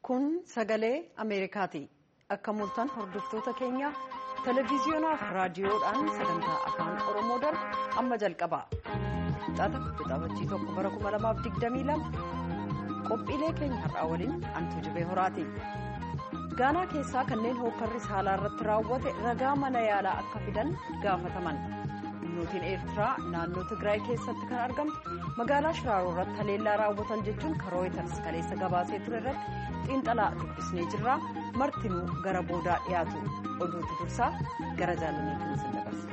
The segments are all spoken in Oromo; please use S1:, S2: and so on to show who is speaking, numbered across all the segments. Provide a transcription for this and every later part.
S1: Kun sagalee Ameerikaati. Akka mul'atan hordoftoota keenya televiziyoonaa fi raadiyoodhaan sagantaa afaan Oromoo darbu amma jalqaba. Waxabajjii 1 bara 2022 qophiilee keenya har'aa waliin Antuu Jibee Horaati. Gaanaa keessaa kanneen hookarri saalaa irratti raawwate ragaa mana yaalaa akka fidan gaafataman. Humnootiin Eertiraa naannoo Tigraay keessatti kan argamtu magaalaa Shiraaroo irratti haleellaa raawwatan jechuun Rooyiters kaleessa gabaasee ture irratti xiinxalaa dubbisnee jirra. Martinuu gara boodaa dhiyaatu oduutu dursaa gara jaalaniitiin isin dabarsa.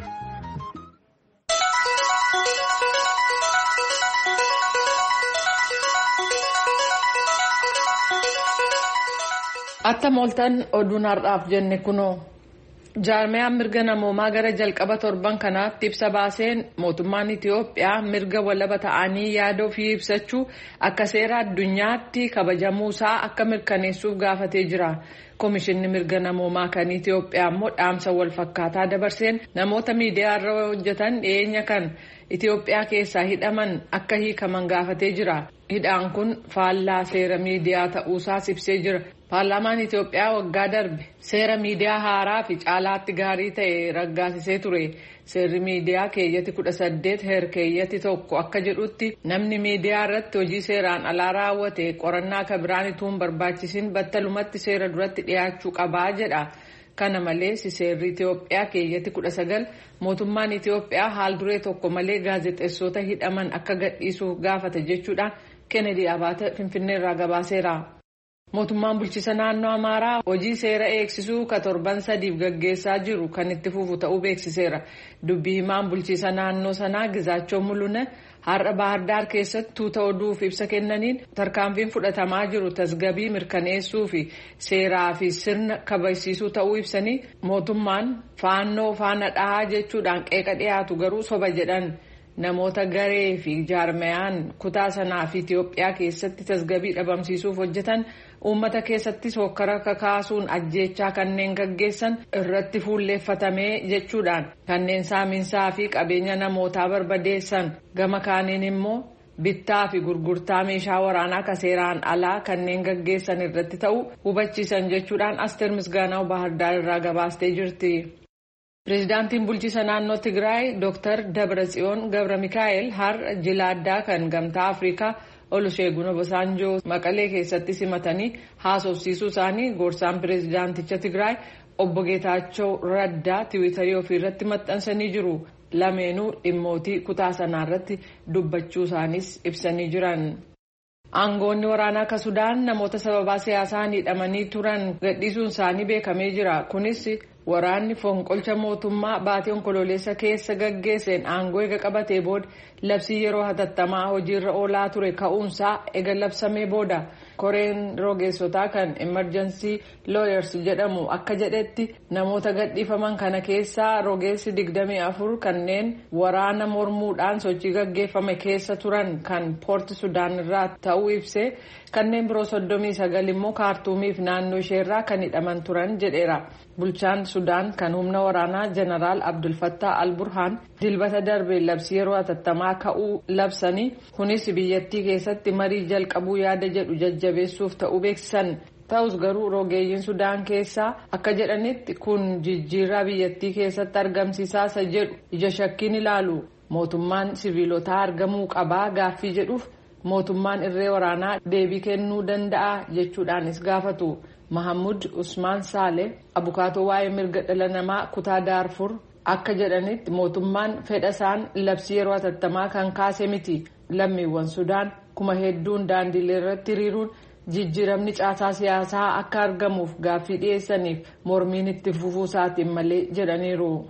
S2: Attam ooltan oduun har'aaf jenne kunoo. Jaarmiyaan mirga namoomaa gara jalqaba torban kanaatti ibsa baaseen mootummaan Itiyoophiyaa mirga walaba ta'anii yaada ofii ibsachuu akka seera addunyaatti kabajamuusaa akka mirkaneessuuf gaafatee jira. Komishinni mirga namoomaa kan Itiyoophiyaa immoo dhaamsa wal fakkaataa dabarseen namoota miidiyaa irra hojjetan dhiyeenya kan Itiyoophiyaa keessaa hidhaman akka hiikaman gaafatee jira. Hidhaan kun faallaa seera miidiyaa ta'uusaas ibsee jira. Paarlaamaan Itiyoophiyaa waggaa darbe seera miidiyaa haaraa fi caalaatti gaarii ta'e raggaasisee ture. Seerri miidiyaa keeyyatti 18 keeyyatti 1 akka jedhutti namni miidiyaa irratti hojii seeraan alaa raawwate qorannaa kabiraan ituun barbaachisin battalumatti seera duratti dhiyaachuu qabaa jedha. Kana malees seerri Itiyoophiyaa keeyyatti 19 mootummaan Itiyoophiyaa haal duree tokko malee gaazexeessota hidhaman akka gadhiisuuf gaafata jechuudhaan Kennedy Abaate Finfinneerraa gabaaseera. Mootummaan bulchiisa naannoo Amaaraa hojii seera eegsisuu ka torban 3 gaggeessaa jiru kan itti fufu ta'uu beeksiseera. Dubbii himaan bulchiisa naannoo sanaa Gizaachoo Mul'une har'a Baahirdaar keessatti tuuta oduuf ibsa kennaniin tarkaanfiin fudhatamaa jiru tasgabbii mirkaneessuu fi seeraa fi sirna kabachiisuu ta'uu ibsanii mootummaan faannoo faana dhahaa jechuudhaan qeeqa dhiyaatu garuu soba jedhan. Namoota garee fi jaarmayaan kutaa sanaa fi Itiyoophiyaa keessatti tasgabbii dhabamsiisuuf hojjetan uummata keessatti hokkara kakaasuun ajjeechaa kanneen gaggeessan irratti fuulleeffatamee jechuudhaan kanneen saamiinsaa fi qabeenya namootaa barbadeessan gama kaaniin immoo bittaa fi gurgurtaa meeshaa waraanaa ka seeraan alaa kanneen gaggeessan irratti ta'uu hubachiisan jechuudhaan Asteer Misgaanaw Baahirdaar irraa gabaastee jirti. Pireezidaantiin bulchiisa naannoo Tigraay Dr. Dabratsiyoon Gabra Mikaa'el har'a jila addaa kan gamtaa Afrikaa Oluseegun Obasanjoo Maqalee keessatti simatanii haasofsiisuu isaanii gorsaan pireezidaanticha Tigraay obbo Geetaachoo Raddaa tiwiitarii ofiirratti maxxansanii jiru. Lameenuu dhimmootii kutaa sanaarratti dubbachuu isaanis ibsanii jiran. Aangoonni waraanaa ka Sudaan namoota sababaa siyaasaan hidhamanii turan gadhiisuun isaanii beekamee jira. Kunis waraanni fonqolcha mootummaa baatii onkololeessa keessa gaggeesseen aangoo eega qabatee booda labsii yeroo hatattamaa hojiirra oolaa ture ka'uunsaa eega labsamee booda. Koreen rogeessotaa kan emergency lawyers jedhamu akka jedhetti namoota gadhiifaman kana keessaa rogeessi 24 kanneen waraana mormuudhaan sochii gaggeeffame keessa turan kan poorti Sudaan irraa ta'uu ibsee kanneen biroo 39 immoo kaartuumiif naannoo isheerraa kan hidhaman turan jedheera. Bulchaan Sudaan kan humna waraanaa Jeneraal Abdul Fattah al-Burhaan dilbata darbe labsii yeroo hatattamaa ka'uu labsanii kunis biyyattii keessatti marii jalqabuu yaada jedhu jajjabeessuuf ta'uu beeksisan. Ta'us garuu rogeeyyiin Sudaan keessaa akka jedhanitti kun jijjiirraa biyyattii keessatti argamsiisaa isa jedhu ija shakkiin ilaalu. Mootummaan siviilotaa argamuu qabaa gaaffii jedhuuf mootummaan irree waraanaa deebii kennuu danda'a jechuudhaanis gaafatu. Mahamud Usmaan Saaleh abukaatoo waa'ee mirga dhala namaa kutaa Daarfur akka jedhanitti mootummaan fedha isaan labsii yeroo hatattamaa kan kaase miti. Lammiiwwan Sudaan kuma hedduun daandilee irratti hiriiruun jijjiiramni caasaa siyaasaa akka argamuuf gaaffii dhiyeessaniif mormiin itti fufuu isaatiin malee jedhaniiru.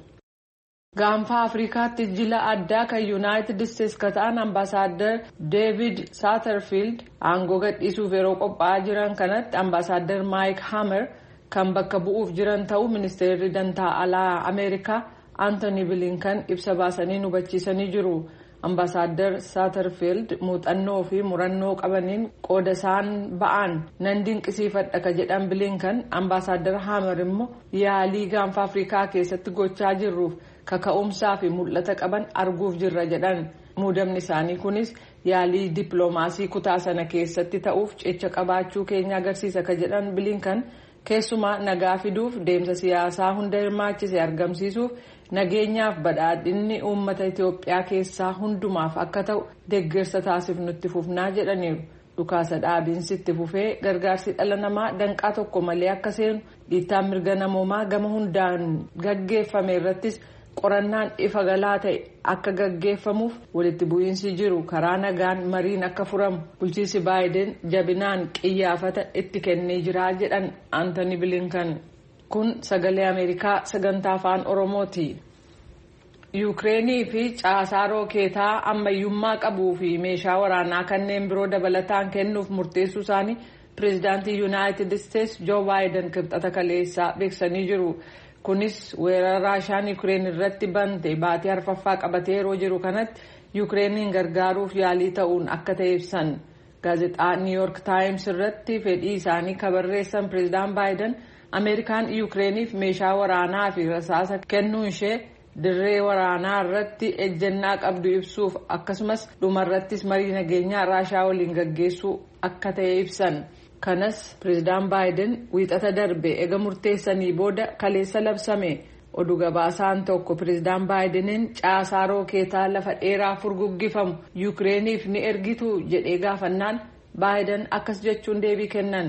S2: Gaanfa Afrikaatti jila addaa kan Yuunaayitid Isteetsi ka ta'an Ambaasaadder Deevid Saaterfiild aangoo gadhiisuuf yeroo qophaa'aa jiran kanatti Ambaasaadder Maayik Hamer kan bakka bu'uuf jiran ta'uu ministeerri dantaa alaa Ameerikaa Antooni Bilinkan ibsa baasanii hubachiisanii jiru. Ambaasaadder Saaterfiild muuxannoo fi murannoo qabaniin qooda isaan ba'an nan dinqisiifadha ka jedhan Bilinkan Ambaasaadder Hamer immoo yaalii gaanfa Afrikaa keessatti gochaa jirruuf kaka'umsaa fi mul'ata qaban arguuf jirra jedhan. Muudamni isaanii kunis yaalii dippiloomaasii kutaa sana keessatti ta'uuf cicha qabaachuu keenya agarsiisa ka jedhan Bilinkan keessumaa nagaa fiduuf deemsa siyaasaa hunda hirmaachise argamsiisuuf nageenyaaf badhaadhinni uummata Itoophiyaa keessaa hundumaaf akka ta'u deeggarsa taasifnutti fufnaa jedhaniiru. Dhukaasa dhaabiinsi itti fufee gargaarsi dhala namaa danqaa tokko malee akka seenu dhiittaan mirga namoomaa gama hundaan gaggeeffame irrattis qorannaan ifa galaa ta'e akka gaggeeffamuuf walitti bu'iinsi jiru karaa nagaan mariin akka furamu bulchiinsi baayiden jabinaan qiyyaafata itti kennee jira jedhan Anthony Blinken. Kun sagalee Ameerikaa sagantaa afaan Oromooti. Yuukireenii fi caasaa rookeetaa ammayyummaa qabuu fi meeshaa waraanaa kanneen biroo dabalataan kennuuf murteessuu isaanii pireezidaantii Yuunaayitid Isteetsi Joo Baayiden kibxata kaleessaa beeksisanii jiru. Kunis weerara Raashaan Yuukireen irratti bante baatii arfaffaa qabatee yeroo jiru kanatti Yuukireeniin gargaaruuf yaalii ta'uun akka ta'e ibsan. Gaazexaa New York Times irratti fedhii isaanii kabarreessan pireezidaan Baayiden Ameerikaan Yuukireeniif meeshaa waraanaa fi rasaasa kennuun ishee dirree waraanaa irratti ejjennaa qabdu ibsuuf akkasumas dhumarrattis marii nageenyaa Raashaa waliin gaggeessuu akka ta'e ibsan. Kanas pireezidaan Baayiden wiixata darbe ega murteessanii booda kaleessa labsame. Oduu gabaasaan tokko pireezidaan Baayideniin caasaa rookeetaa lafa dheeraa furguggifamu Yuukireeniif ni ergitu jedhee gaafannaan Baayiden akkas jechuun deebii kennan.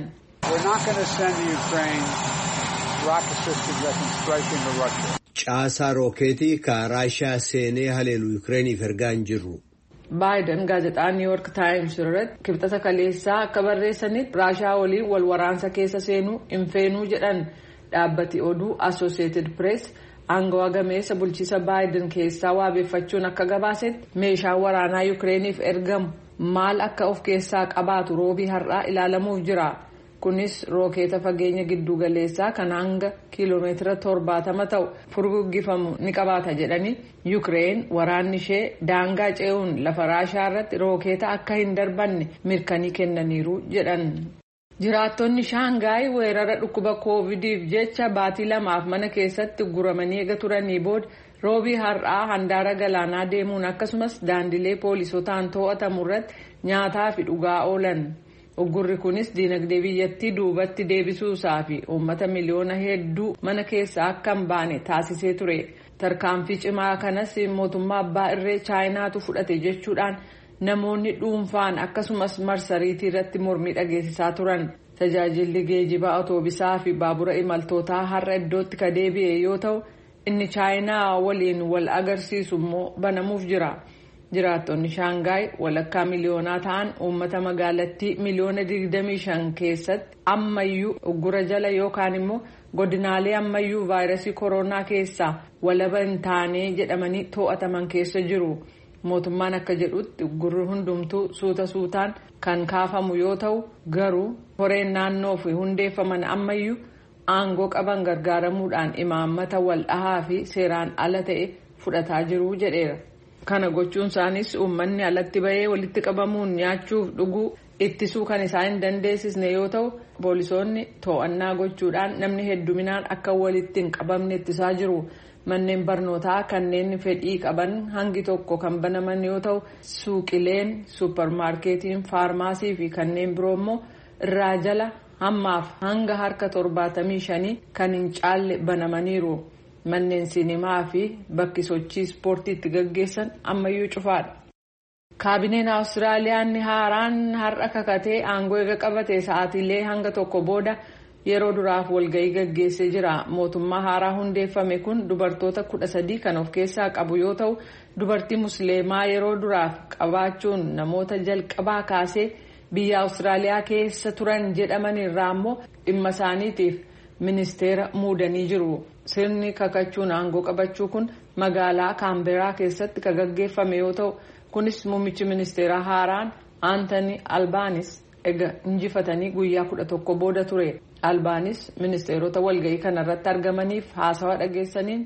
S3: Caasaa rookeetii ka Raashaa seenee haleelu Yuukireeniif ergaa hin jirru.
S2: Baayiden gaazexaa New York Times irratti kibxata kaleessaa akka barreessanitti Raashaa waliin wal waraansa keessa seenuu hin feenuu jedhan. Dhaabbati oduu Associated Press aangawaa gameessa bulchiisa Baayiden keessaa waabeeffachuun akka gabaasetti meeshaan waraanaa Yuukireeniif ergamu maal akka of keessaa qabaatu roobii har'aa ilaalamuuf jira. Kunis rookeeta fageenya giddu galeessaa kan hanga kiiloomeetira 70 ta'u furguggifamu ni qabaata jedhanii Yuukireen waraanni ishee daangaa ce'uun lafa Raashaa irratti rookeeta akka hin darbanne mirkanii kennaniiru jedhan. Jiraattonni Shaangaay weerara dhukkuba koovidiif jecha baatii 2 mana keessatti guramanii eega turanii booda roobii har'aa handaara galaanaa deemuun akkasumas daandilee poolisotaan to'atamu irratti nyaataa fi dhugaa oolan. Uggurri kunis diinagdee biyyattii duubatti deebisuusaa fi uummata miliyoona hedduu mana keessaa akka hin baane taasisee ture. Tarkaanfii cimaa kanas mootummaa abbaa irree Chaayinaatu fudhate jechuudhaan namoonni dhuunfaan akkasumas marsariitii irratti mormii dhageessisaa turan. Tajaajilli geejjibaa otoobisaa fi baabura imaltootaa har'a iddootti ka deebi'e yoo ta'u inni Chaayinaa waliin wal agarsiisu immoo banamuuf jira. Jiraattonni Shaangaay walakkaa miliyoonaa ta'an uummata magaalattii miliyoona 25 keessatti ammayyuu uggura jala yookaan immoo godinaalee ammayyuu vaayirasii koronaa keessaa walaba hin taane jedhamanii to'ataman keessa jiru. Mootummaan akka jedhutti uggurri hundumtuu suuta suutaan kan kaafamu yoo ta'u garuu horeen naannoo fi hundeeffaman ammayyuu aangoo qaban gargaaramuudhaan imaammata wal dhahaa fi seeraan ala ta'e fudhataa jiru jedheera. Kana gochuun isaanis uummanni alatti bahee walitti qabamuun nyaachuuf dhuguu ittisuu kan isaan hin dandeessisne yoo ta'u poolisoonni to'annaa gochuudhaan namni hedduminaan akka walitti hin qabamne ittisaa jiru. Manneen barnootaa kanneen fedhii qaban hangi tokko kan banaman yoo ta'u suuqileen suuparmaarkeetiin faarmaasii fi kanneen biroo immoo irraa jala hammaaf hanga harka 75 kan hin caalle banamaniiru. Manneen sinimaa fi bakki sochii ispoortii itti gaggeessan ammayyuu cufaadha. Kaabineen Awustiraaliyaan haaraan har'a kakatee aangoo eega qabate sa'aatiilee hanga tokko booda yeroo duraaf walgahii gaggeessee jira. Mootummaa haaraa hundeeffame kun dubartoota 13 kan of keessaa qabu yoo ta'u dubartii musliimaa yeroo duraaf qabaachuun namoota jalqabaa kaasee biyya Awustiraaliyaa keessa turan jedhaman irraa immoo dhimma isaaniitiif ministeera muudanii jiru. Sirni kakachuun aangoo qabachuu kun magaalaa Kaamberaa keessatti kan gaggeeffame yoo ta'u kunis muummichi ministeeraa haaraan Anthony Albanese ega injifatanii guyyaa 11 booda ture. Albanese ministeerota walgahii kanarratti argamaniif haasawa dhageessaniin.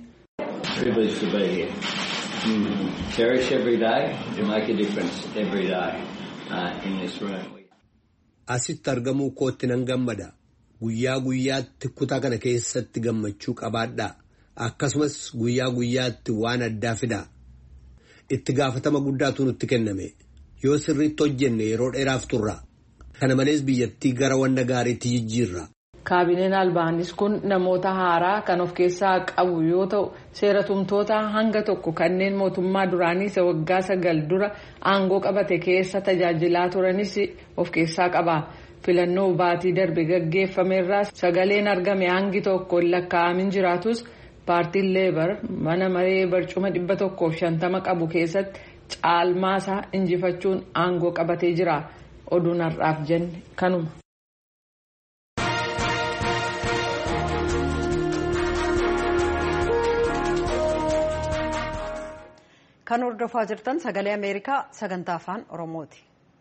S3: Asitti argamuu kootti nan gammada. Guyyaa guyyaatti kutaa kana keessatti gammachuu qabaadhaa. Akkasumas guyyaa guyyaatti waan addaa fidaa. itti gaafatama guddaatu nutti kenname. Yoo sirriitti hojjenne yeroo dheeraaf turra. Kana malees biyyattii gara wanda gaariitti jijjiirra.
S2: Kaabineen Albaanis kun namoota haaraa kan of keessaa qabu yoo ta'u seera tumtoota hanga tokko kanneen mootummaa duraanii isa waggaa 9 dura aangoo qabate keessa tajaajilaa turanis of keessaa qaba. Filannoo baatii darbe gaggeeffameerraa sagaleen argame hangi tokko lakkaa'amin jiraatus paartiin Leebar mana maree barcuma 150 qabu keessatti caalmaasaa injifachuun aangoo qabatee jira. Oduun har'aaf jenne kanuma.
S1: Kan hordofaa jirtan sagalee Ameerikaa sagantaa afaan Oromooti.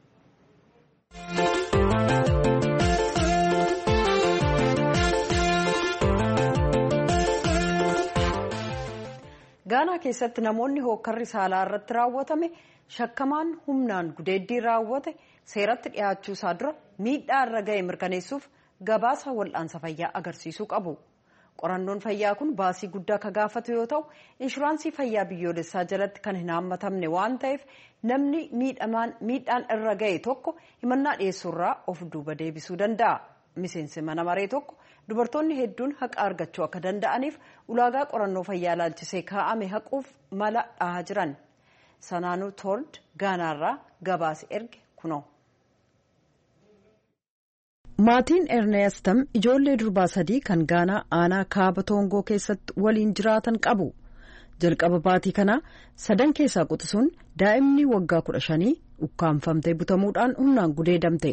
S1: Gaanaa keessatti namoonni hookkarri saalaa irratti raawwatame shakkamaan humnaan gudeeddii raawwate seeratti dhiyaachuu isaa dura miidhaa irra ga'e mirkaneessuuf gabaasa wal'aansa fayyaa agarsiisuu qabu. Qorannoon fayyaa kun baasii guddaa ka gaafatu yoo ta'u inshuraansii fayyaa biyyoolessaa jalatti kan hin hammatamne waan ta'eef namni miidhaan irra ga'e tokko himannaa dhiyeessuurraa of duuba deebisuu danda'a. Miseensi mana maree tokko dubartoonni hedduun haqa argachuu akka danda'aniif ulaagaa qorannoo fayyaa ilaalchisee kaa'ame haquuf mala dhahaa jiran. Sanaanuu Told Gaanaarraa gabaasi erge kunoo. Maatiin Erneestam ijoollee durbaa 3 kan Gaanaa aanaa kaaba Toongoo keessatti waliin jiraatan qabu. Jalqaba baatii kanaa 3 keessaa quxisuun daa'imni waggaa 15 ukkaanfamtee butamuudhaan humnaan gudeedamte.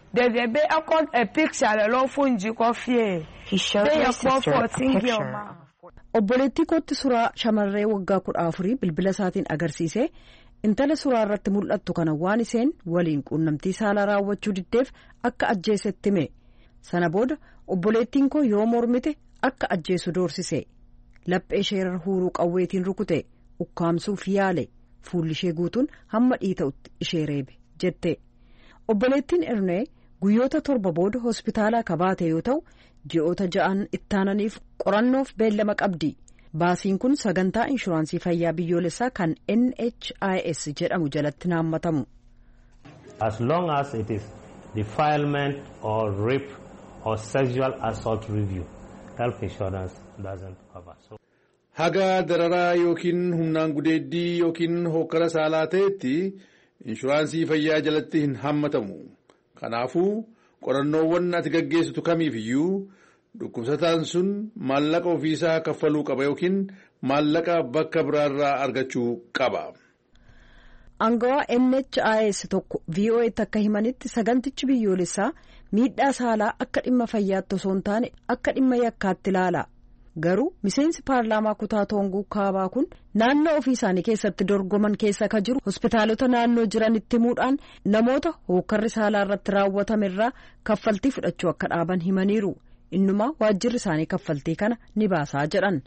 S1: Obboleettii kootti suuraa shamarree waggaa 14 bilbila isaatiin agarsiisee intala suuraa irratti mul'attu kana waan isheen waliin quunnamtii saalaa raawwachuu diddeef akka ajjeesetti hime. Sana booda obboleettiin koo yoo mormite akka ajjeesu doorsise. Laphee ishee huuruu qawweetiin rukute ukkaamsuuf yaale fuulli ishee guutuun hamma dhiita'utti ishee reebe jette. Obboleettiin Ernee guyyoota 7 booda hospitaalaa kabaate yoo ta'u ji'oota 6 ittaananiif qorannoof beellama qabdi. Baasiin kun sagantaa inshuraansii fayyaa biyyoolessaa kan NHIS jedhamu jalatti naammatamu.
S4: As long as it is defilement or rape or sexual assault review, health insurance doesn't cover.
S5: Haga dararaa yookiin humnaan gudeeddii yookiin hokkara saalaa ta'etti inshuraansii fayyaa jalatti hin hammatamu. Kanaafuu qorannoowwan ati gaggeessitu kamiifiyyuu dhukkubsataan sun maallaqa ofiisaa kaffaluu qaba yookiin maallaqa bakka biraarraa argachuu qaba.
S1: Angawaa NHIS tokko VOA'tti akka himanitti sagantichi biyyoolessaa miidhaa saalaa akka dhimma fayyaatti osoo hin taane akka dhimma yakkaatti ilaala. Garuu miseensi paarlaamaa kutaa Toongoo kaabaa kun naannoo ofii isaanii keessatti dorgoman keessa ka jiru hospitaalota naannoo jiranitti himuudhaan namoota hookkarri saalaa irratti raawwatame irraa kaffaltii fudhachuu akka dhaaban himaniiru. Innuma waajjirri isaanii kaffaltii kana ni baasaa jedhan.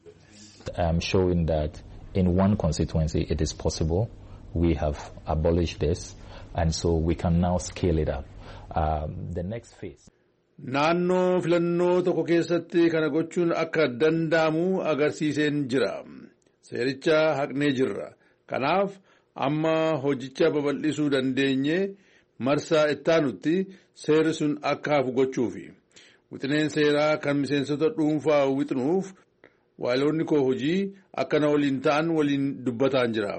S6: Showing that in one constituency it is possible, we have abolished this and so we can now scale it up. The next phase.
S5: Naannoo filannoo tokko keessatti kana gochuun akka danda'amu agarsiiseen jira. Seericha haqnee jirra. Kanaaf amma hojicha babal'isuu dandeenye marsaa ittaanutti seerri sun akka hafu gochuufi. Wixineen seeraa kan miseensota dhuunfaa wixnuuf waayiloonni koo hojii akkana waliin ta'an waliin dubbataan jira.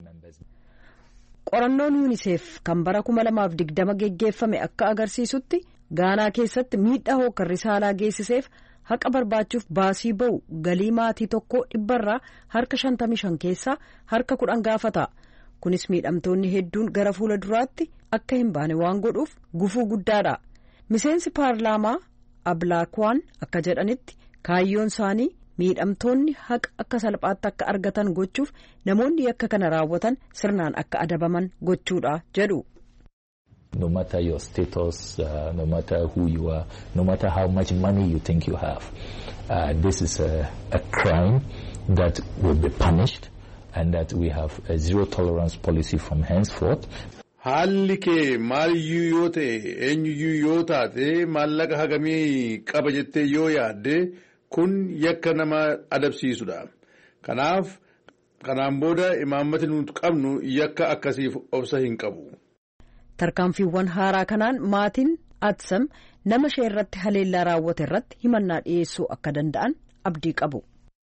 S1: Qorannoon UNICEF kan bara 2020 geggeeffame akka agarsiisutti Gaanaa keessatti miidhaa hookkarri saalaa geessiseef haqa barbaachuuf baasii ba'u galii maatii tokko dhibbarraa harka 55 keessaa harka 10 gaafata. Kunis miidhamtoonni hedduun gara fuula duraatti akka hin baane waan godhuuf gufuu guddaadha. Miseensi paarlaamaa Ablaakwaan akka jedhanitti kaayyoon isaanii miidhamtoonni haqa akka salphaatti akka argatan gochuuf namoonni yakka kana raawwatan sirnaan akka adabaman gochuudha jedhu.
S6: No matter your status, no matter who you are, no matter how much money you think you have, this is a crime that will be punished and that we have a zero tolerance policy from henceforth.
S5: Haalli kee maaliyyuu yoo ta'e eenyuyyuu yoo taate maallaqa hagamii qaba jettee yoo yaadde kun yakka nama adabsiisudha. Kanaaf Kanaan booda imaammati nuti qabnu yakka akkasiif obsa hin qabu.
S1: Tarkaanfiiwwan haaraa kanaan maatiin Atsam nama ishee irratti haleellaa raawwate irratti himannaa dhiyeessuu akka danda'an abdii qabu.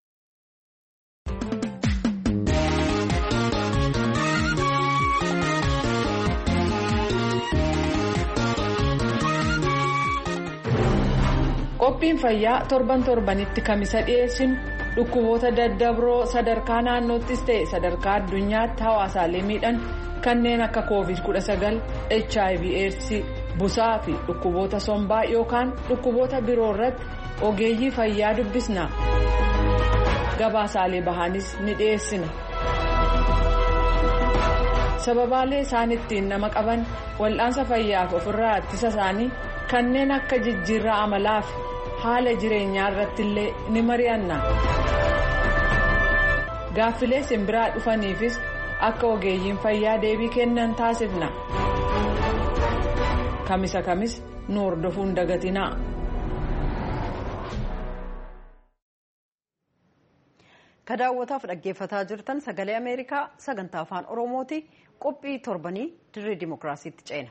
S2: Qophiin fayyaa torbanitti kamisa dhiyeessinu dhukkuboota daddabroo sadarkaa naannoottis ta'e sadarkaa addunyaatti hawaasaalee miidhan kanneen akka COVID-19, HIV/AIDS, busaa fi dhukkuboota sombaa yookaan dhukkuboota biroo irratti ogeeyyii fayyaa dubbisna. Gabaasaalee bahanis ni dhiyeessina. Sababaalee isaan ittiin nama qaban wal'aansa fayyaaf ofirraa ittisa isaanii kanneen akka jijjiirraa amalaa fi haala jireenyaa irratti illee ni mari'anna. Gaaffilee simbiraa dhufaniifis akka ogeeyyiin fayyaa deebii kennan taasifna. Kamisa kamis nu hordofuun dagatinaa.
S1: Ka daawwataaf dhaggeeffataa jirtan sagalee Ameerikaa sagantaa afaan Oromooti. Qophii torbanii dirree dimookiraasiitti ceena.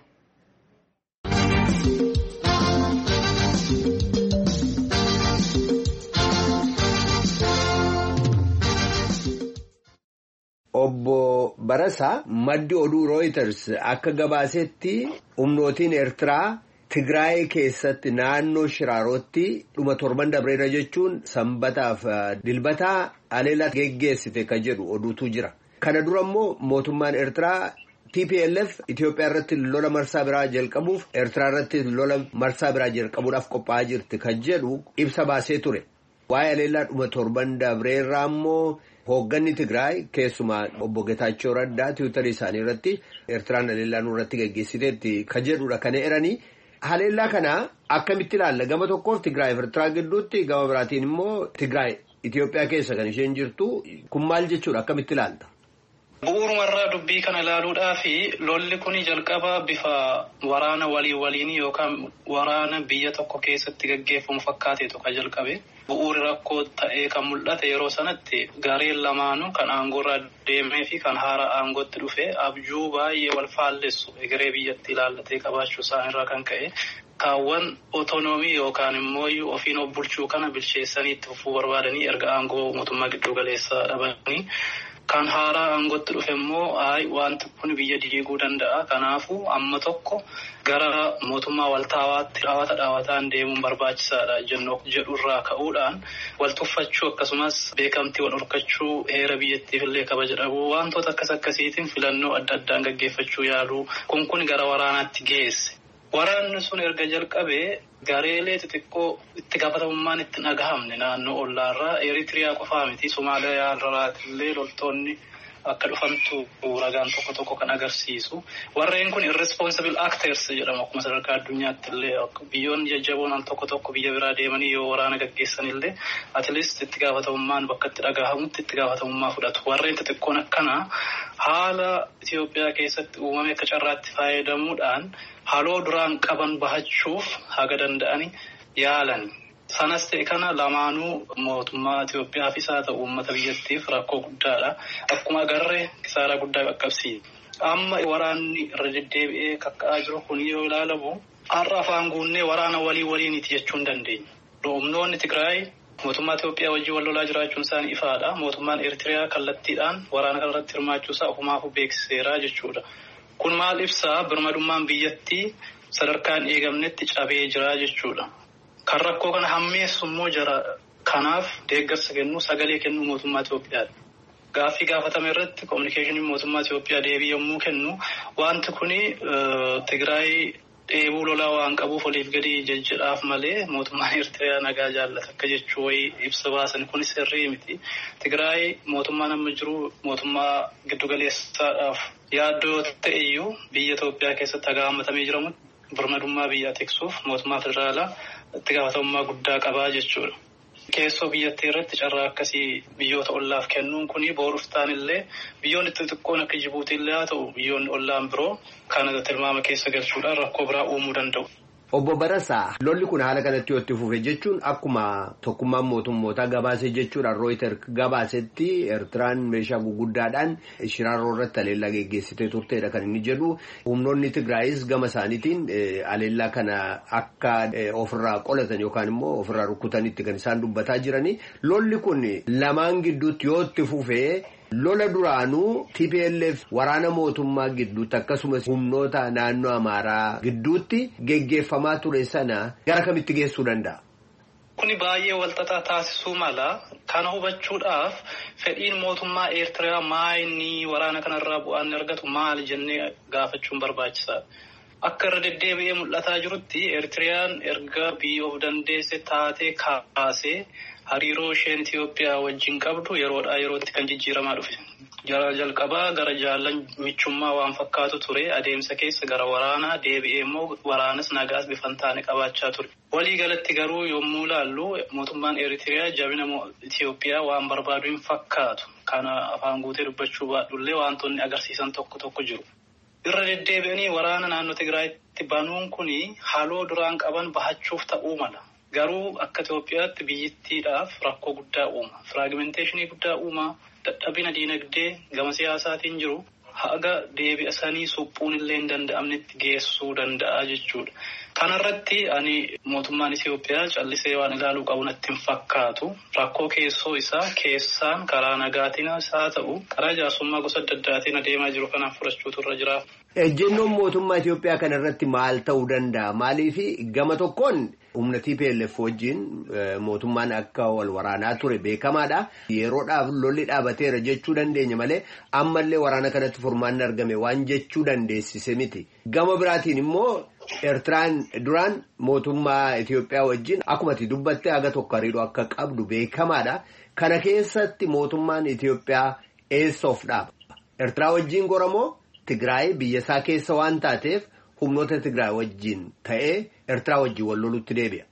S3: Obbo Barasaa maddi oduu Reuters akka gabaasetti humnootiin Eertiraa Tigraay keessatti naannoo Shirarootti dhuma torban dabreera jechuun sanbataaf dilbataa haleellaa geggeessite kan jedhu oduutu jira. Kana dura immoo mootummaan Eertiraa TPLF Itoophiyaa irratti lola marsaa biraa jalqabuuf Eertiraa irratti lola marsaa biraa jalqabuudhaaf qophaa'aa jirti kan jedhu ibsa baasee ture. Waa'ee haleellaa dhuma torban dabreerraa immoo hoogganni Tigraay keessumaa obbo Getaachoo Raddaa tiwiitarii isaanii irratti Eertiraan haleellaa nurratti geggeessiteetti kan jedhudha kan eeranii. Haleellaa kana akkamitti ilaalla? Gama tokkoof Tigraay fi Eertiraa gidduutti, gama biraatiin immoo Tigraay Itoophiyaa keessa kan isheen jirtu. Kun maal jechuudha? Akkamitti ilaalla?
S7: Bu'uurumarraa dubbii kana ilaaluudhaa fi lolli kun jalqaba bifa waraana waliin yookaan waraana biyya tokko keessatti gaggeeffamu fakkaateetu kan jalqabe. Bu'uuri rakkoo ta'ee kan mul'ate yeroo sanatti gareen lamaanuu kan aangoorraa deemee fi kan haara aangootti dhufe abjuu baay'ee wal faallessu egeree biyyatti ilaallatee qabaachuu isaanirraa kan ka'e kaawwan otonoomii yookaan immoo ofiin of bulchuu kana bilcheessanii itti fufuu barbaadanii erga aangoo mootummaa giddu galeessaa dhabanii. Kan haaraa aangootti dhufe immoo wanti kun biyya diiguu danda'a. Kanaafuu amma tokko gara mootummaa waltaawaatti dhaawataan deemuun barbaachisaadha jedhurraa ka'uudhaan wal tuffachuu akkasumas beekamtii wal horkachuu heera biyyattiif illee kabaja dhabuu wantoota akkasiitiin filannoo adda addaan gaggeeffachuu yaaluu kun gara waraanaatti geesse. Waraanni sun erga jalqabee gareelee xixiqqoo itti gaafatamummaan itti dhagahamne naannoo ollaarraa Eritiriyaa qofaa miti Somaaliyaa irraatillee loltoonni akka dhufantu ragaan tokko kan agarsiisu. Warreen kun irresponsible actors jedhamu akkuma sadarkaa addunyaatti illee biyyoonni jajjaboon al tokko biyya biraa deemanii yoo waraana gaggeessan illee at least itti gaafatamummaan bakka itti dhagahamutti itti gaafatamummaa fudhatu. Warreen xixiqqoon akkana haala Itoophiyaa keessatti uumame akka carraatti fayyadamuudhaan haaloo duraan qaban bahachuuf haga danda'ani yaalan. Sanas ta'e kana lamaanuu mootummaa Itoophiyaafis haa ta'u uummata biyyattiif rakkoo guddaadha. Akkuma agarree kisaaraa guddaa qaqqabsiisa. Amma waraanni irra deddeebi'ee kakka'aa jiru kun yoo ilaalamu har'a afaan guunnee waraana waliiniiti jechuu hin dandeenya. Humnoonni Tigraay mootummaa Itoophiyaa wajjin wal lolaa jiraachuun isaanii ifaadha. Mootummaan Eertiriyaa kallattiidhaan waraana kanarratti hirmaachuu isaa ofumaafuu beeksiseera jechuudha. Kun maal ibsaa? Birmadummaan biyyattii sadarkaan eegamnetti cabee jira jechuudha. Kan rakkoo kana hammeessu immoo jara kanaaf deeggarsa kennu sagalee kennu mootummaa Itoophiyaadha. Gaaffii gaafatame irratti kominikeeshiniin mootummaa Itoophiyaa deebii yommuu kennu wanti kuni Tigraay dheebuu lolaa waan qabuuf oliif gadi jejjedhaaf malee mootummaan Eertiriyaa nagaa jaallata akka jechuu wayii ibsa baasan kunis sirrii miti. Tigraay mootummaan amma jiru mootummaa giddugaleessaadhaaf yaaddoo ta'eyyuu biyya Itoophiyaa keessatti haga hammatamee jiramu birmadummaa biyyaa tiksuuf mootummaa federaalaa itti gaafatamummaa guddaa qabaa jechuudha. Keessoo biyyattii irratti carraa akkasii biyyoota ollaaf kennuun kuni booruftaan illee biyyoonni xixiqqoon akka Jibuutii illee haa ta'u biyyoonni ollaan biroo kana tilmaama keessa galchuudhaan rakkoo biraa uumuu danda'u.
S3: Obbo Barasaa lolli kun haala kanatti yoo itti fufe jechuun akkuma tokkummaan mootummootaa gabaasee jechuudha Reuters gabaasetti Eertiraan meeshaa guguddaadhaan shiraaroo irratti aleellaa geggeessitee turteedha kan inni jedhu. Humnoonni Tigraayis gama isaaniitiin aleellaa kana akka ofirraa qolatan yookaan immoo ofirraa rukkutanitti kan isaan dubbataa jirani. Lolli kun lamaan gidduutti yoo itti fufee lola duraanuu TPLF waraana mootummaa gidduutti akkasumas humnoota naannoo Amaaraa gidduutti geggeeffamaa ture sana gara kamitti geessuu danda'a?
S7: Kuni baay'ee walxaxaa taasisuu mala. Kana hubachuudhaaf fedhiin mootummaa Eertiraa maayinni waraana kanarraa bu'aan argatu maali jennee gaafachuun barbaachisaadha. Akka irra deddeebi'ee mul'ataa jirutti Eertiraan erga biyya of dandeesse taatee kaasee hariiroo isheen Itoophiyaa wajjin qabdu yeroodhaa yerootti kan jijjiiramaa dhufe. Jalqabaa gara jaallan michummaa waan fakkaatu ture adeemsa keessa gara waraanaa deebi'ee immoo waraanas nagaas bifan taane qabaachaa ture. Walii galatti garuu yommuu laallu mootummaan Eertiriyaa jabina Itoophiyaa waan barbaadu hin fakkaatu. Kana afaan guutee dubbachuu baadhullee wantoonni agarsiisan tokko jiru. Irra deddeebi'anii waraana naannoo Tigraayitti banuun kuni haaloo duraan qaban bahachuuf ta'uu mala. Garuu akka Itoophiyaatti biyyittiidhaaf rakkoo guddaa uuma. Firaagimenteeshinii guddaa uuma. Dadhabina diinagdee gama siyaasaatiin jiru haga deebi'asanii suphuun illee hin danda'amnetti geessuu danda'a jechuudha. Kanarratti ani mootummaan Itoophiyaa callisee waan ilaaluu qabu natti hin fakkaatu. Rakkoo keessoo isaa keessaan karaa nagaatiin isaa ta'u karaa jaarsummaa gosa adda addaatiin adeemaa jiru kanaaf fudhachuutu irra jira.
S3: Ejjennoon mootummaa Itoophiyaa kanarratti maal ta'uu danda'a? Maaliif gama tokkoon humna TPLF wajjin mootummaan akka wal waraanaa ture beekamaadha. Yeroodhaaf lolli dhaabateera jechuu dandeenya malee ammallee waraana kanatti furmaanni argame waan jechuu dandeessise miti. Gama biraatiin immoo Eertiraan duraan mootummaa Itoophiyaa wajjin akkuma dubbatte haga tokko hariiroo akka qabdu beekamaadha. Kana keessatti mootummaan Itoophiyaa eessa of dhaaba? Eertiraa wajjin goramoo Tigraay biyya isaa keessa waan taateef humnoota Tigraay wajjin ta'ee Eertiraa wajjin wal lolutti deebi'a.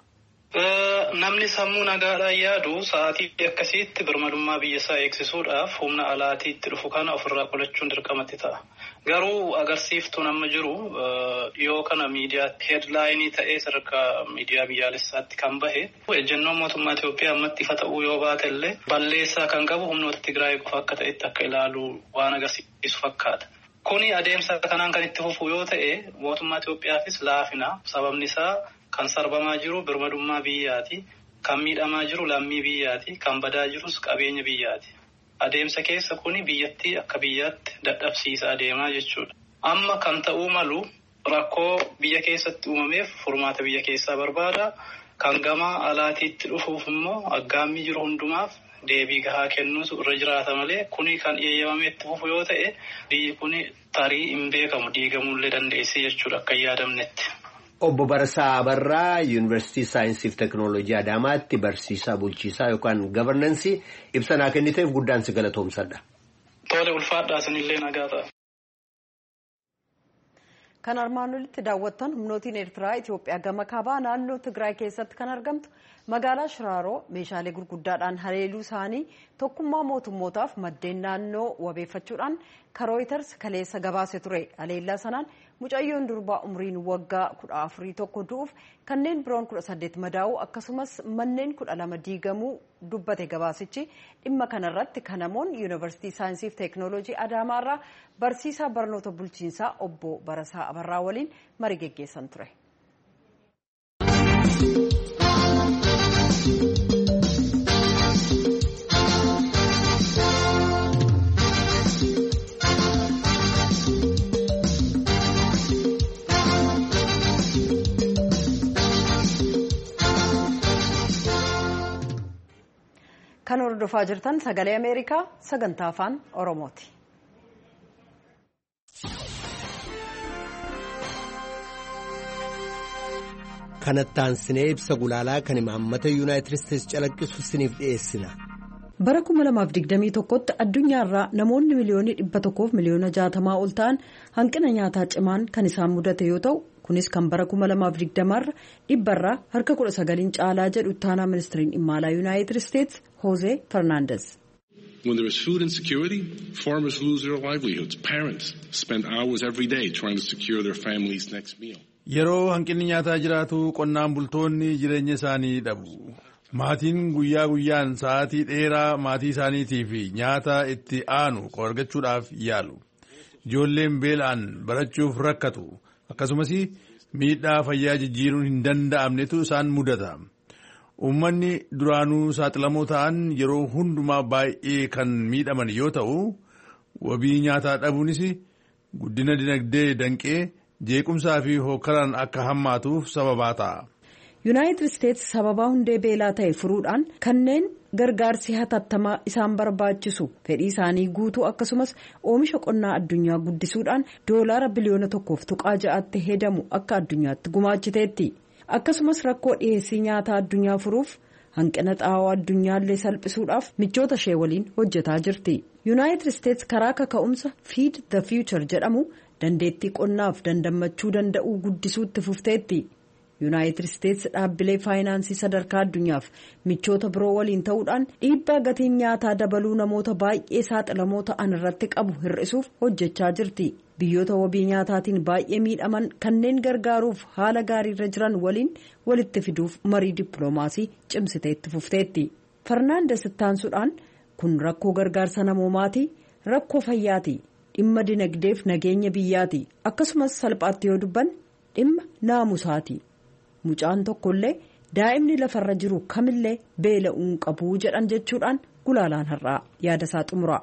S7: Namni sammuu nagaadhaan yaadu sa'aatii akkasiitti birmadummaa biyya isaa eegsisuudhaaf humna alaatiitti dhufu kana ofirraa qolachuun dirqamatti ta'a. Garuu agarsiiftuun amma jiru dhiyoo kana miidiyaatti heedlaayinii ta'ee sadarkaa miidiyaa biyyaalessaatti kan bahe ejjennoon mootummaa Itoophiyaa ammatti ifa ta'uu yoo baate illee balleessaa kan qabu humnoota Tigraay qofa akka ta'etti akka ilaalu waan agarsiisu fakkaata. Kuni adeemsa kanaan kan itti fufu yoo ta'e mootummaa Itoophiyaafis laafina. Sababni isaa kan sarbamaa jiru birmadummaa biyyaati. Kan miidhamaa jiru lammii biyyaati. Kan badaa jirus qabeenya biyyaati. Adeemsa keessa kuni biyyattii akka biyyaatti dadhabsiisaa adeemaa jechuudha. Amma kan ta'uu malu rakkoo biyya keessatti uumameef furmaata biyya keessaa barbaada. Kan gama alaatiitti dhufuuf immoo aggaammii jiru hundumaaf deebii gahaa kennuutu irra jiraata malee kuni kan eeyyamamee itti fufu yoo ta'e biyyi kuni tarii hin beekamu diigamuullee dandeessee jechuudha akka yaadamnetti.
S3: Obbo Barasaa Abarraa Yuunivarsiitii Saayinsii fi Teknooloojii Adaamaatti barsiisaa bulchiisaa yookaan gavarnansii ibsa naa kenniteef guddaan si galatoomsadha.
S7: Tole ulfaadhaa isinillee nagaa ta'a.
S1: Kan armaan olitti daawwattan humnootiin Eertiraa Itoophiyaa gama kaabaa naannoo Tigraay keessatti kan argamtu magaalaa Shiraaroo meeshaalee gurguddaadhaan haleeluu isaanii tokkummaa mootummootaaf maddeen naannoo wabeeffachuudhaan Reuters kaleessa gabaase ture. Haleellaa sanaan mucayyoon durbaa umriin waggaa 14 tokko du'uuf kanneen biroon 18 madaa'uu akkasumas manneen 12 diigamuu dubbate gabaasichi. Dhimma kanarratti kanamoon Yuunivarsiitii Saayinsii fi Teknooloojii Adaamaarraa barsiisaa barnoota bulchiinsaa obbo Barasaa Abarraa waliin marii geggeessan ture. Kan hordofaa jirtan sagalee Ameerikaa sagantaa afaan Oromooti.
S3: Kanatti aansinee ibsa gulaalaa kan imaammata Yuunaayitid Isteetsi calaqqisu isiniif dhiyeessina.
S1: Bara 2021tti addunyaarraa namoonni miliyoonii 100 miliyoona 60 ol ta'an hanqina nyaataa cimaan kan isaan mudate yoo ta'u kunis kan bara 2020 dhibbarraa harka 19 caalaa jedhu ittaanaa ministiriin dhimma alaa Yuunaayitid Isteetsi Jose Fernandez.
S8: When there is food insecurity, farmers lose their livelihoods. Parents spend hours every day trying to secure their family's next meal.
S5: Yeroo hanqinni nyaataa jiraatu qonnaan bultoonni jireenya isaanii dhabu. Maatiin guyyaa guyyaan sa'aatii dheeraa maatii isaaniitiif nyaata itti aanu argachuudhaaf yaalu. Ijoolleen beela'an barachuuf rakkatu. Akkasumas miidhaa fayyaa jijjiiruun hin danda'amnetu isaan mudata. Uummanni duraanuu saaxilamoo ta'an yeroo hundumaa baay'ee kan miidhaman yoo ta'u, wabii nyaataa dhabuunis guddina dinagdee danqee jeequmsaa fi hokkaraan akka hammaatuuf sababaa ta'a.
S1: Yuunaayitid Isteetsi sababaa hundee beelaa ta'e furuudhaan kanneen gargaarsi hatattamaa isaan barbaachisu fedhii isaanii guutuu akkasumas oomisha qonnaa addunyaa guddisuudhaan $1 biliyoona 1.6 hedamu akka addunyaatti gumaachiteetti. Akkasumas rakkoo dhiheessii nyaataa addunyaa furuuf hanqina xaa'oo addunyaallee salphisuudhaaf michoota ishee waliin hojjetaa jirti. Yuunaayitid Isteetsi karaa kaka'umsa Feed the Future jedhamu dandeettii qonnaaf dandammachuu danda'uu guddisuutti fufteetti. Yuunaayitid Isteetsi dhaabbilee faayinaansii sadarkaa addunyaaf michoota biroo waliin ta'uudhaan dhiibbaa gatiin nyaataa dabaluu namoota baay'ee saaxilamoo ta'an irratti qabu hir'isuuf hojjechaa jirti. Biyyoota wabii nyaataatiin baay'ee miidhaman kanneen gargaaruuf haala gaariirra jiran waliin walitti fiduuf marii dippiloomaasii cimsiteetti fufteetti. Farnaandes ittaansuudhaan kun rakkoo gargaarsa namoomaati, rakkoo fayyaati, dhimma dinagdeef nageenya biyyaati, akkasumas salphaatti yoo dubban dhimma naamusaati. Mucaan tokkollee daa'imni lafarra jiru kamillee beela'uun qabu jedhan jechuudhaan gulaalaan har'aa yaada isaa xumura.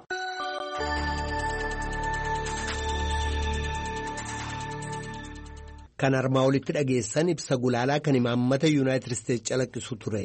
S3: Kan armaa olitti dhageessan ibsa gulaalaa kan imaammata Yuunaayitid Isteetsi calaqqisu ture.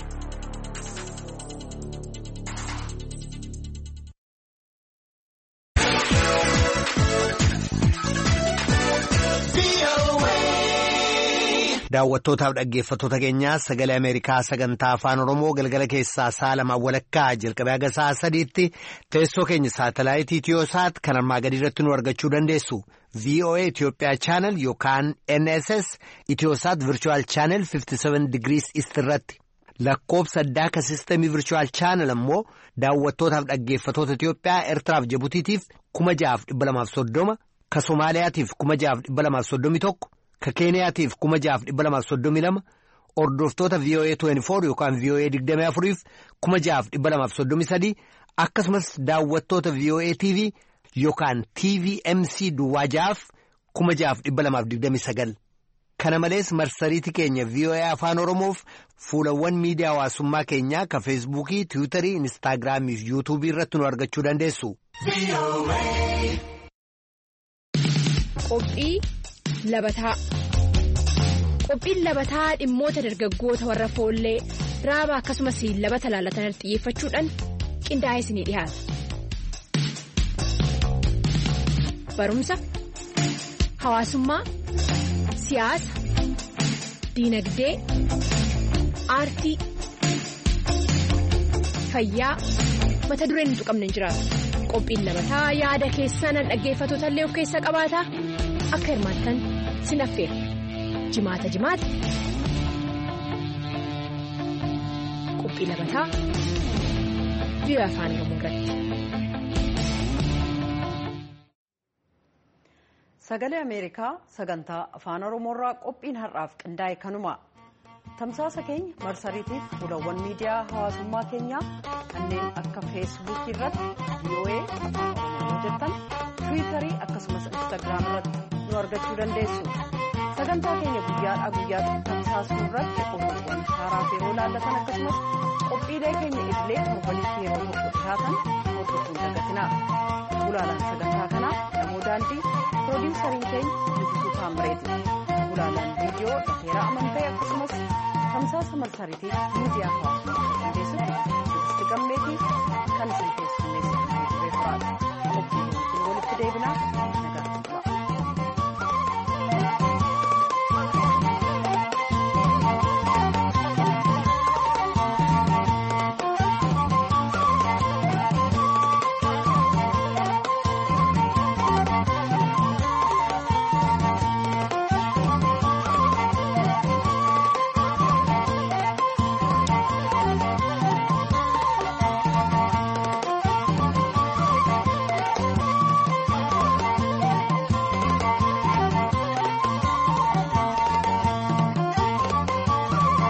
S3: Daawwattootaaf dhaggeeffattoota keenyaa sagalee Ameerikaa sagantaa afaan Oromoo galgala keessaa sa'a 2:00 jalqabee haga sa'a 3tti teessoo keenya saatalaayitii Itiyoosaat kan armaa gadii irratti nu argachuu dandeessu. VOA Itoophiyaa Channel yookaan NSS Itiyoosaat Virtual Channel 57 degrees East irratti. Lakkoobsa addaa ka sistemii Virtual Channel ammoo daawwattootaaf dhaggeeffattoota Itiyoophiyaa Eertiraaf Jibutiitiif 6,230 ka Somaaliyaatiif 6,231 ka Keeniyaatiif 6,232 hordoftoota VOA 24 yookaan VOA 24 6,233 akkasumas daawwattoota VOA TV yookaan TVMC duwwaa 6,229 kana malees marsariitii keenya VOA afaan Oromoof fuulawwan miidiyaa hawaasummaa keenyaa ka Feesbuukii, Tiwiitarii, Inistaagiraamii fi Yuutuubii irratti nu argachuu dandeessu.
S9: Qophii labataa. Qophiin labataa dhimmoota dargaggoota warra foollee raaba akkasumas labata laalatan xiyyeeffachuudhaan qindaa'ee isinii dhiyaata. Barumsa, hawaasummaa, siyaasa, diinagdee, aartii, fayyaa mata dureen nuti qabne hin jiraatu. Qophiin labataa yaada keessan dhaggeeffattoota illee of keessaa qabaata. Akka hirmaattan sin affeera. Jimaata qophii labataa biyya afaan Oromoo irratti.
S1: Sagalee Ameerikaa sagantaa afaan Oromoorraa qophiin har'aaf qindaa'e kanuma. Tamsaasa keenya marsariitiif fuulawwan miidiyaa hawaasummaa keenyaa kanneen akka feesbuukii irratti VOA afaan Oromoo jettan tiwiitarii akkasumas instaagiraam irratti nu argachuu dandeessu. Sagantaa keenya guyyaadhaa guyyaatti tamsaasuu irratti oduuwwan haaraa fi yeroo laallatan akkasumas qophiilee keenya idilee torbanitti yeroo tokko dhihaatan hordofuun dagatinaa. Gulaalaan sagantaa kanaa namoo daandii piroodiwusariin keenya Nugusuuf Haamreeti. Gulaalaan viidiyoo Dhateeraa Amantee akkasumas tamsaasa marsariitii miidiyaa hawaasummaa qindeessutti Gammeetii kan isin keessummeessu Beekuraadha.